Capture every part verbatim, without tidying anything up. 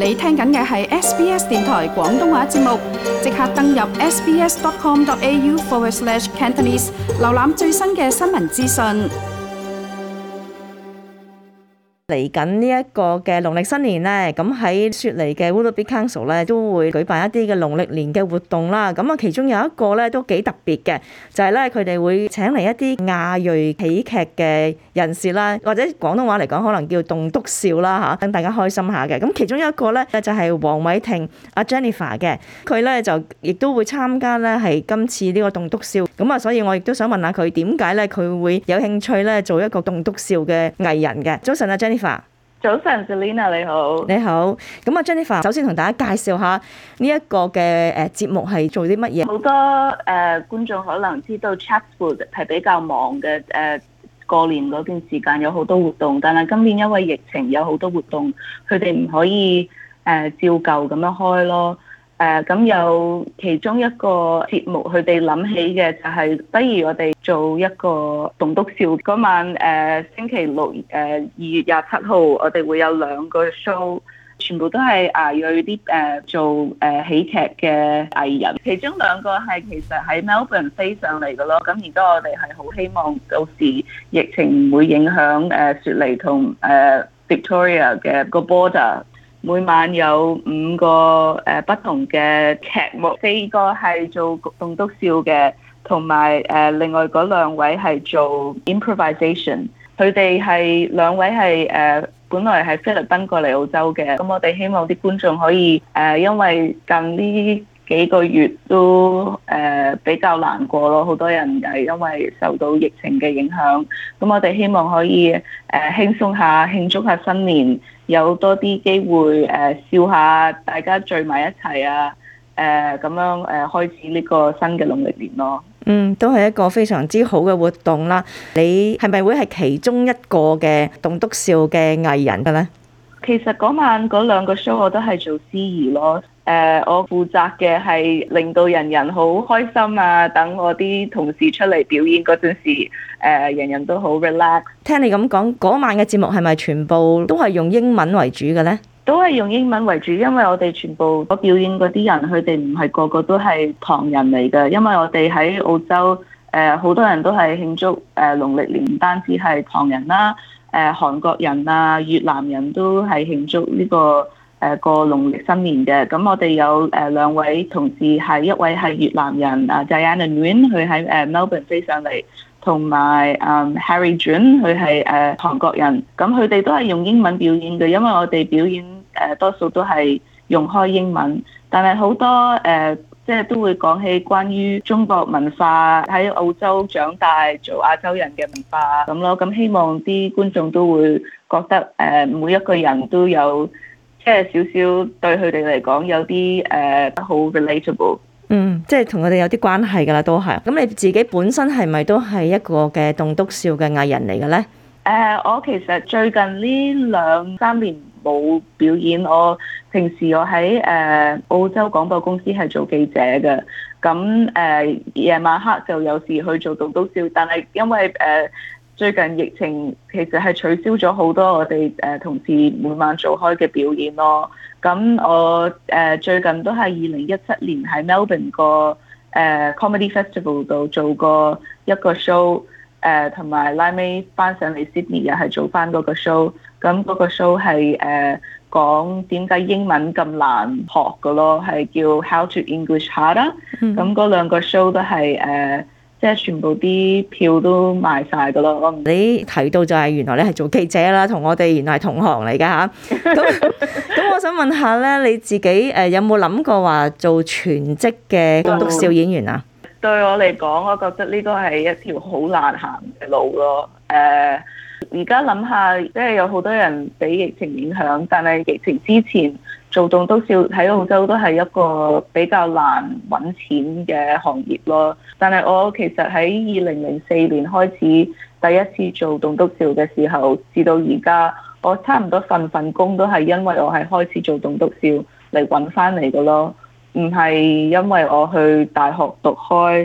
你聽緊嘅係 S B S 電台廣東話節目，即刻登入 sbs.com.au forward slash Cantonese， 瀏覽最新嘅新聞資訊。 嚟緊呢一個嘅農曆新年咧，咁喺雪梨嘅 Willoughby Council 咧都會舉辦一啲嘅農曆年嘅活動啦。咁啊，其中有一個咧都幾特別嘅，就係咧佢哋會請嚟一啲亞裔喜劇嘅人士啦，或者廣東話嚟講可能叫棟篤笑啦嚇，等大家開心下嘅。咁其中一個咧就係黃偉霆阿 Jennifer 嘅，佢咧就亦都會參加咧係今次呢個棟篤笑。咁啊，所以我亦都想問下佢點解咧佢會有興趣咧做一個棟篤笑嘅藝人嘅。早晨啊 Jennifer。 早晨 Selina 你好。 你好，咁啊 Jennifer，首先同大家介紹下呢一個嘅誒節目係做啲乜嘢？ 好多誒、呃、觀眾可能知道 Chatswood 係比較忙嘅，誒、呃、過年嗰段時間有好多活動，但係今年因為疫情有好多活動，佢哋唔可以誒、呃、照舊咁樣開咯。誒咁、呃、有其中一個節目，佢哋諗起嘅就係、是，不如我哋做一個棟篤笑嗰晚。誒、呃、星期六誒二月廿七號，我哋會有兩個 show，全部都係亞裔啲誒做誒、呃、喜劇嘅藝人。其中兩個係其實喺 Melbourne 飛上嚟嘅咯。咁而家我哋係好希望到時疫情唔會影響誒、呃、雪梨同誒、呃、Victoria 嘅個 border。每晚有五個誒不同嘅劇目，四個係做棟篤笑嘅，同埋誒另外嗰兩位係做 improvisation。佢哋係兩位係誒本來係菲律賓過嚟澳洲嘅，咁我哋希望啲觀眾可以誒，因為近呢幾個月都誒比較難過咯，好多人係因為受到疫情嘅影響，咁我哋希望可以誒輕鬆下，慶祝下新年，有多啲機會誒笑下，大家聚埋一齊啊，誒咁樣誒開始呢個新嘅農曆年咯。 嗯，都係一個非常之好嘅活動啦。你係咪會係其中一個嘅棟篤笑嘅藝人嘅咧？ 其實嗰晚嗰兩個 show 我都係做司儀咯。誒、呃，我負責嘅係令到人人好開心啊！等我啲同事出嚟表演嗰陣時，誒、呃，人人都好 relax。 聽你咁講，嗰晚嘅節目係咪全部都係用英文為主嘅咧？ 都係用英文為主，因為我哋全部嗰表演嗰啲人，佢哋唔係個個都係唐人嚟嘅，因為我哋喺澳洲，誒、呃，好多人都係慶祝誒農曆年，唔單止係唐人啦，誒、呃，韓國人啊、越南人都係慶祝呢、這個。誒過農曆新年嘅，咁我哋有誒兩位同事係，一位係越南人啊 Diana Nguyen，佢喺誒 Melbourne 飛上嚟，同埋誒 Harry Jun，佢係誒韓國人，咁佢哋都係用英文表演嘅，因為我哋表演誒多數都係用開英文，但係好多誒即係都會講起關於中國文化，喺澳洲長大做亞洲人嘅文化咁咯，咁希望啲觀眾都會覺得誒每一個人都有。即係少少對佢哋嚟講有啲誒好 relatable， 嗯，即係同佢哋有啲關係㗎啦，都係。咁你自己本身係咪都係一個嘅棟篤笑嘅藝人嚟嘅咧？誒、 呃，我其實最近呢兩三年冇表演，我平時我喺誒、呃、澳洲廣播公司係做記者嘅，咁誒夜晚黑就有時去做棟篤笑，但係因為誒。呃最近疫情其實係取消咗好多我哋誒同事每晚做開嘅表演咯。咁我誒最近都係二零一七年喺 Melbourne 個誒 Comedy Festival 度做過一個 show，誒同埋拉尾翻上嚟 Sydney 又係做翻嗰個 show。咁嗰個 show 係誒講點解英文咁難學嘅咯，係叫 How to English Harder。咁嗰兩個 show 都係誒。即係全部啲票都賣晒㗎咯。我唔你提到就係原來你係做記者啦，同我哋原來係同行嚟㗎吓。咁咁，我想問下咧，你自己誒有冇諗過話做全職嘅棟篤笑演員啊？ 對我嚟講，我覺得呢個係一條好難行嘅路咯。誒、呃，而家諗下，即係有好多人俾疫情影響，但係疫情之前做棟篤笑喺澳洲都係一個比較難揾錢嘅行業咯。但係我其實喺二零零四年開始第一次做棟篤笑嘅時候，至到而家，我差唔多份份工都係因為我係開始做棟篤笑嚟揾翻嚟嘅咯，唔係因為我去大學讀開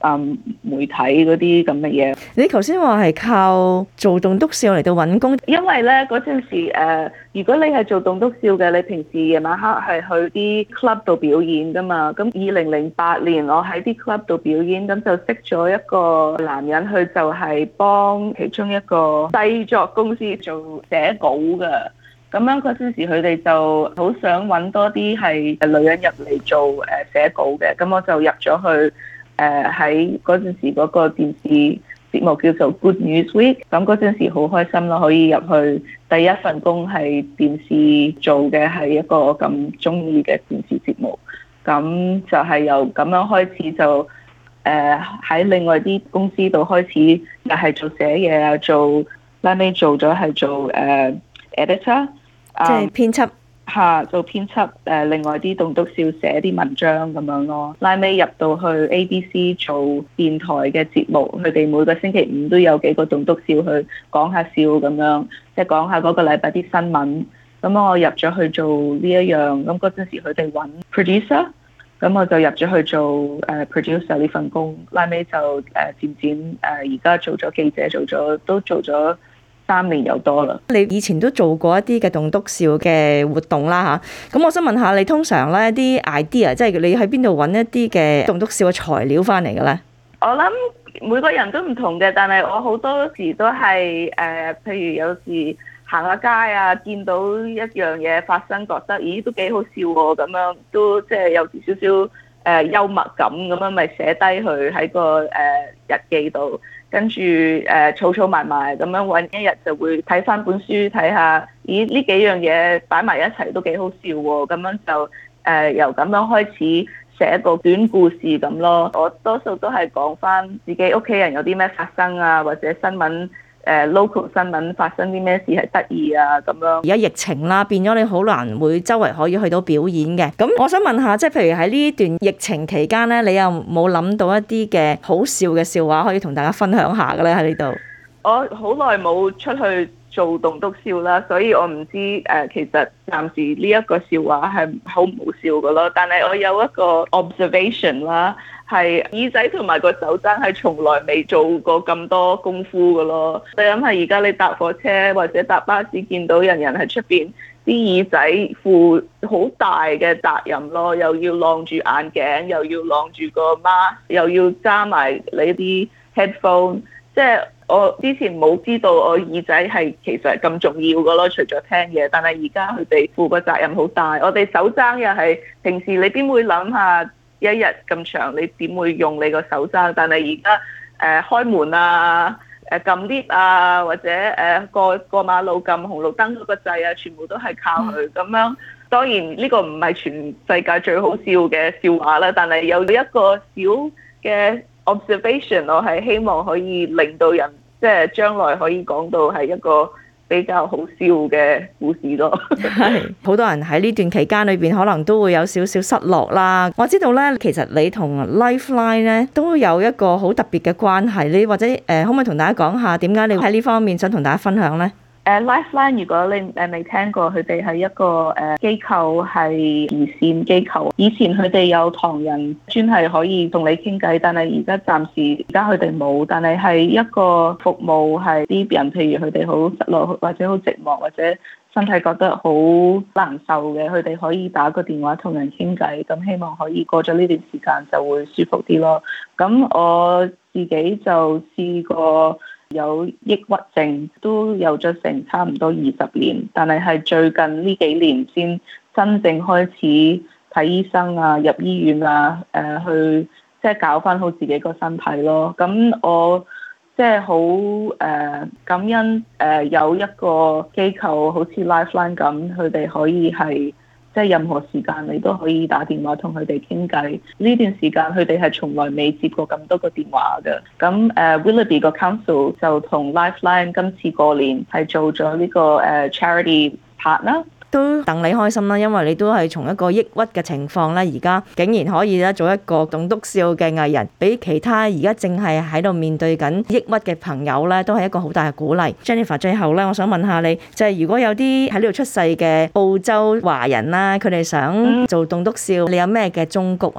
嗯媒體嗰啲咁嘅嘢。 你頭先話係靠做棟篤笑嚟到揾工， 因為咧嗰陣時、呃、如果你係做棟篤笑嘅，你平時夜晚黑係去啲 club 度表演噶嘛。咁二零零八年我喺啲 club 度表演，咁就識咗一個男人，佢就係幫其中一個製作公司做寫稿嘅。咁樣嗰陣時佢哋就好想揾多啲係女人入嚟做誒寫稿嘅。咁我就入咗去誒喺嗰陣時嗰個電視節目叫做 Good News Week。咁嗰陣時好開心咯，可以入去第一份工係電視做嘅，係一個咁中意嘅電視節目。咁就係由咁樣開始就誒喺、呃、另外啲公司度開始又係做寫嘢啊，做拉尾做咗係做誒、呃、editor。 即係編輯嚇，做編輯誒，另外啲棟篤笑寫啲文章咁樣咯。拉尾入到去 A B C 做電台嘅節目，佢哋每個星期五都有幾個棟篤笑去講下笑咁樣，即係講下嗰個禮拜啲新聞。咁我入咗去做呢一樣，咁嗰陣時佢哋揾 producer，咁我就入咗去做誒 producer 呢份工。拉尾就誒漸漸誒而家做咗記者，做咗都做咗三年有多啦。 你以前都做過一啲嘅棟篤笑嘅活動啦嚇，咁我想問下你通常咧啲 idea，即係你喺邊度揾一啲嘅棟篤笑嘅材料翻嚟嘅咧？ 我諗每個人都唔同嘅，但係我好多時都係誒、呃，譬如有時行下街啊，見到一樣嘢發生，覺得咦都幾好笑喎，咁樣都即係有少少誒幽默感咁樣，咪寫低佢喺個誒、呃、日記度。跟住誒儲儲埋埋咁樣揾一日就會睇翻本書睇下，咦呢幾樣嘢擺埋一齊都幾好笑喎，咁樣就誒、呃、由咁樣開始寫一個短故事咁咯。我多數都係講翻自己屋企人有啲咩發生啊，或者新聞。誒 local 新聞發生啲咩事係得意啊咁樣。 而家疫情啦，變咗你好難會周圍可以去到表演嘅。咁我想問下，即係譬如喺呢段疫情期間咧，你有冇諗到一啲嘅好笑嘅笑話可以同大家分享下嘅咧？喺呢度， 我好耐冇出去做棟篤笑啦，所以我唔知誒、呃、其實暫時呢一個笑話係好唔好笑嘅咯。但係我有一個 observation 啦。係耳仔同埋個手踭係從來未做過咁多功夫嘅咯。你諗下，而家你搭火車或者搭巴士，見到人人喺出邊啲耳仔負好大嘅責任咯，又要晾住眼鏡，又要晾住個 mask，又要揸埋你啲 headphone。即係我之前冇知道我耳仔係其實係咁重要嘅咯，除咗聽嘢。但係而家佢哋負個責任好大。我哋手踭又係平時你邊會諗下？一日咁長，你點會用你個手踭？但係而家誒開門啊、誒撳 lift 啊，或者誒、呃、過過馬路撳紅綠燈嗰個掣啊，全部都係靠佢咁樣。當然呢個唔係全世界最好笑嘅笑話啦，但係有一個小嘅 observation，我係希望可以令到人即係將來可以講到係一個比較好笑嘅故事咯。 係好多人喺呢段期間裏邊可能都會有少少失落啦。我知道咧，其實你同 Lifeline 咧都有一個好特別嘅關係。你或者誒、呃、可唔可以同大家講下點解你喺呢方面想同大家分享咧？ 誒、uh, Lifeline 如果你誒未聽過，佢哋係一個誒機構，係慈善機構。以前佢哋有唐人專係可以同你傾偈，但係而家暫時而家佢哋冇。但係係一個服務，係啲人譬如佢哋好失落或者好寂寞或者身體覺得好難受嘅，佢哋可以打個電話同人傾偈，咁希望可以過咗呢段時間就會舒服啲咯。咁我自己就試過有抑鬱症，都有咗成差唔多二十年，但係係最近呢幾年先真正開始睇醫生啊、入醫院啊、誒、呃、去即係搞翻好自己個身體咯。咁我即係好誒感恩誒、呃、有一個機構好似 Lifeline 咁，佢哋可以係。即係任何時間你都可以打電話同佢哋傾偈。呢段時間佢哋係從來未接過咁多個電話嘅。咁誒、uh, Willoughby 個 Council 就同 Lifeline 今次過年係做咗呢、這個誒、uh, charity partner。 都戥你開心啦，因為你都係從一個抑鬱嘅情況咧，而家竟然可以咧做一個棟篤笑嘅藝人，俾其他而家正係喺度面對緊抑鬱嘅朋友咧，都係一個好大嘅鼓勵。Jennifer，最後咧，我想問下你，就係、是、如果有啲喺呢度出世嘅澳洲華人啦，佢哋想做棟篤笑，你有咩嘅忠告啊？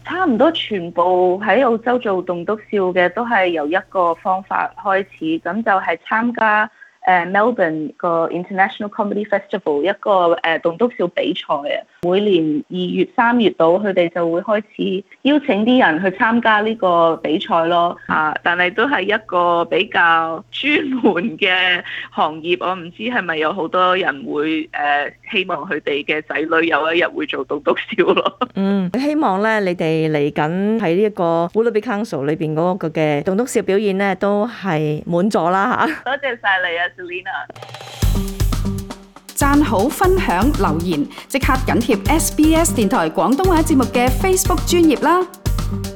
差唔多全部喺澳洲做棟篤笑嘅都係由一個方法開始，咁就係參加誒 Melbourne 個 International Comedy Festival 一個誒棟篤笑比賽啊。每年二月三月度，佢哋就會開始邀請啲人去參加呢個比賽咯。啊，但係都係一個比較專門嘅行業，我唔知係咪有好多人會誒、呃、希望佢哋嘅仔女有一日會做棟篤笑咯。 嗯，希望咧你哋嚟緊喺呢一個 Woolloobbee Council 裏邊嗰個嘅棟篤笑表演咧都係滿座啦嚇。 多謝晒你啊 Selena。 讚好、分享、留言，即刻緊貼 S B S 電台廣東話節目嘅 Facebook 專頁啦！